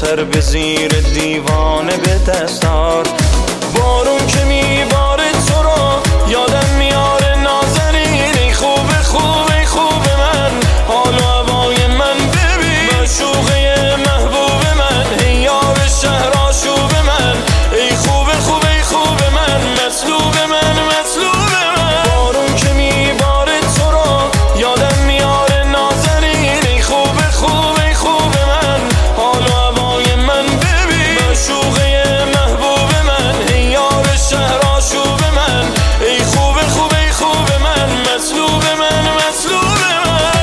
سر به زیر دیوانه به دستار. بارون که میباره تو رو یادم میاره نازنین. ای خوبه خوبه خوبه من، حال و هوای من ببین. معشوقه محبوب من، ای یار شهر آشوب من. ای خوبه خوبه خوبه من، مطلوب من مطلوب من. بارون که میباره تو رو یادم میاره نازنین. ای خوبه خوبه خوبه من، حال و هوای من ببین. معشوقه محبوب من، ای یار شهر آشوب من. ای خوبه خوبه خوبه من، مطلوب من مطلوب من.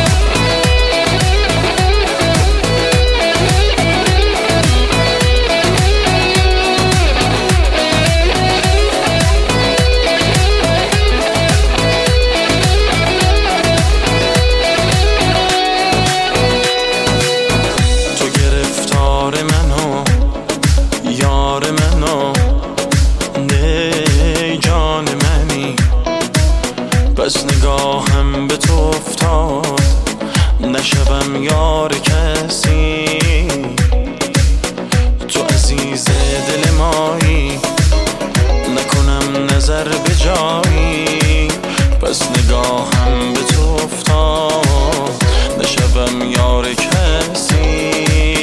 تو گرفتار منو یار منو، ای جان منی. بس نگاهم به تو افتاد نشوم یار کسی. تو عزیز دل مایی، نکنم نظر به جایی. بس نگاهم به تو افتاد نشوم یار کسی.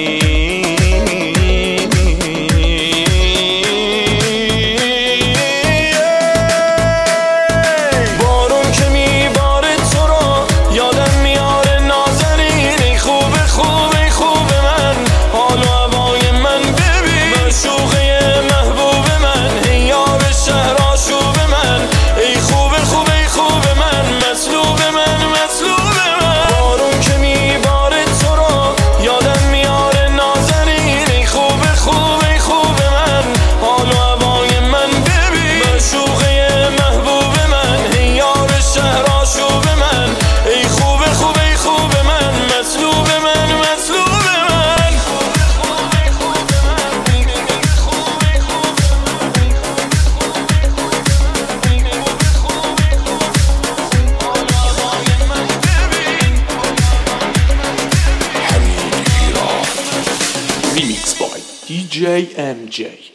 بارون که میباره تو رو یادم میاره نازنین. ای خوبه خوبه خوبه من، حال و هوای من ببین. معشوقه محبوب من، ای یار شهر آشوب من. ای خوبه خوبه خوبه من، مطلوب من مطلوب من. بارون که میباره تو رو یادم میاره نازنین. ای خوبه خوبه خوبه من، حال و هوای من ببین. معشوقه محبوب من، ای یار شهر آشوب من. ای خوبه خوبه خوبه من، مطلوب من مطلوب من. Remix by DJ MJ.